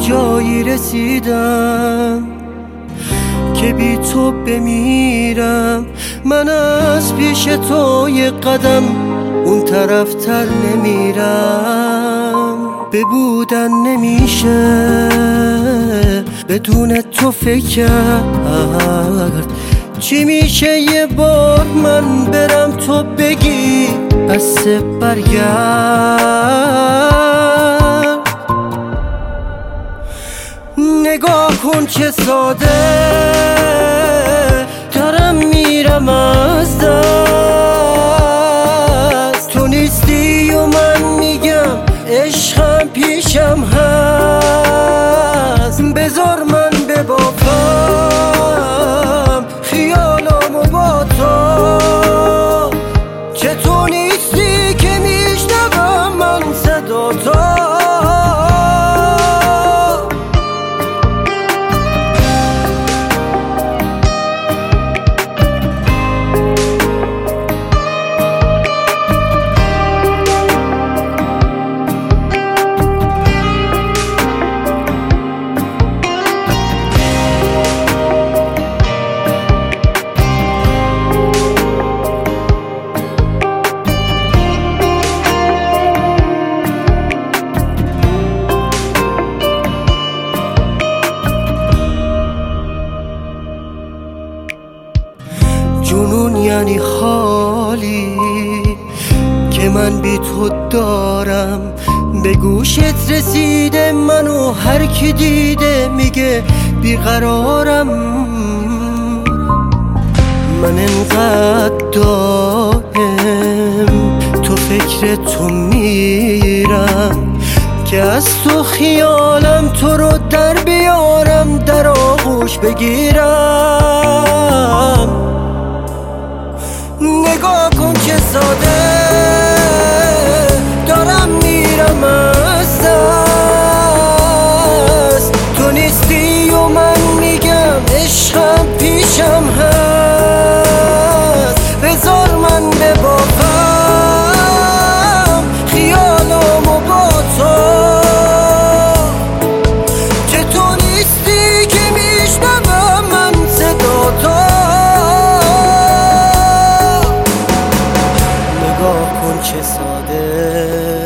جایی رسیدم که بی تو بمیرم. من از پیش تو یک قدم اون طرف تر نمیرم. ببودن نمیشه بدون تو فکر کرد. چی میشه یه بار من برم تو بگی بس برگرد. نگاه کن چه ساده دارم میرم از دست. تو نیستی و من میگم عشقم پیشم هست. بذار من ببافم خیالامو با تو که تو نیستی که میشنوم من صدا تو. جنون یعنی حالی که من بی تو دارم. به گوشت رسیده منو هر کی دیده میگه بیقرارم. من انقدر دائم تو فکر تو میرم که از تو خیالم تو رو در بیارم در آغوش بگیرم. نگاه کن چه ساده دارم میرم از دست. تو نیستی و من میگم عشقم پیشم هست. بذار من ببافم خیالامو با تو که تو نیستی که میشنوم من صدا تو. چه ساده